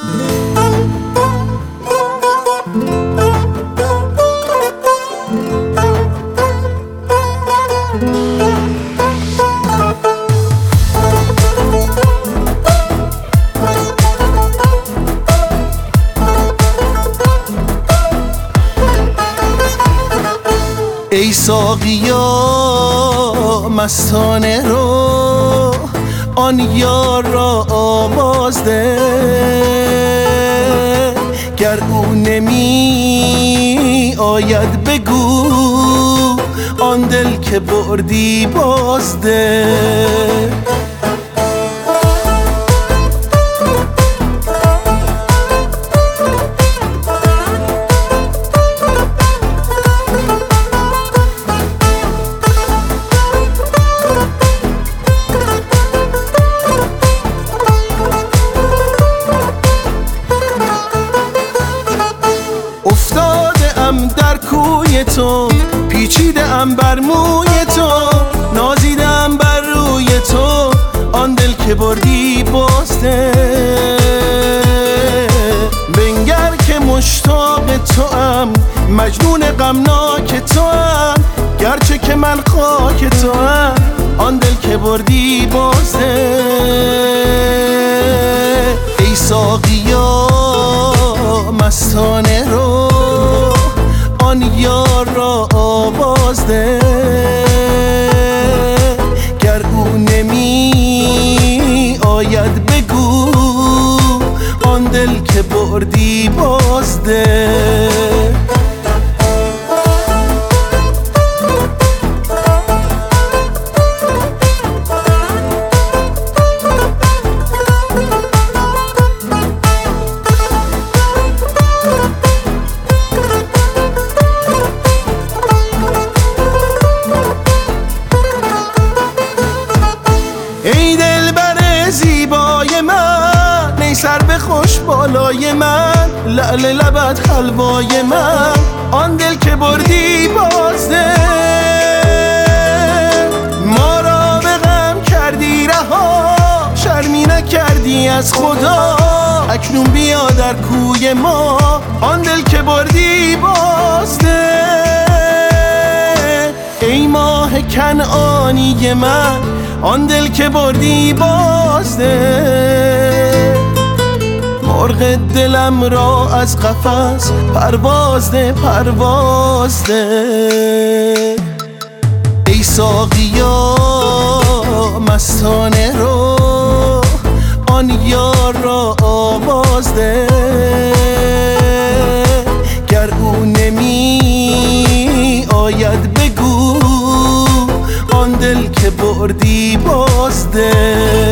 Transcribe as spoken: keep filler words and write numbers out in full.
ای ساقیا مستانه رو آن یار را آواز ده، گر او نمی آید بگو آن دل که بردی باز ده. افتاده ام در کوی تو، پیچیده ام بر موی تو، نازیده ام بر روی تو آن دل که بردی بازده. بنگر که مشتاق تو ام، مجنون غمناک تو ام، گرچه که من خاک تو ام آن دل که بردی بازده. ای ساقیا مستانه رو آن یار را آواز ده، گر او نمی آید بگو آن دل که بردی باز ده. ای دلبر زیبای من، ای سرو خوش بالای من، لعل لبت حلوای من آن دل که بردی بازده. ما را به غم کردی رها، شرمی نکردی از خدا، اکنون بیا در کوی ما آن دل که بردی بازده. ای ماه کنعانی من آن دل که بردی بازده. مرغ دلم را از قفس پرواز ده پرواز ده. ای ساقیا مستانه رو آن یار را آواز ده، گر او نمی آید بگو آن دل که بردی بازده.